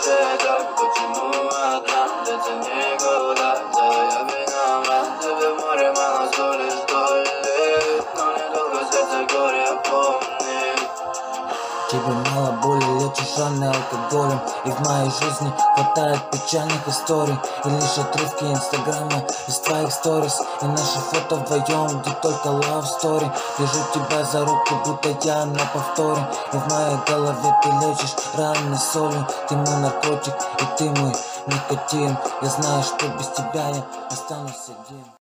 так, почему одна? Это никуда, да я виноват. Тебе в море мало соли, 100 лет, но недолго сердце горе помнит. Тебе мало боли, лечишь раны алкоголем. И в моей жизни хватает печальных историй. И лишь отрывки инстаграма из твоих сторис. И наши фото вдвоем, где только love story. Держу тебя за руку, будто я на повторе. И в моей голове ты лечишь раны солью. Ты мой наркотик, и ты мой никотин. Я знаю, что без тебя я останусь один.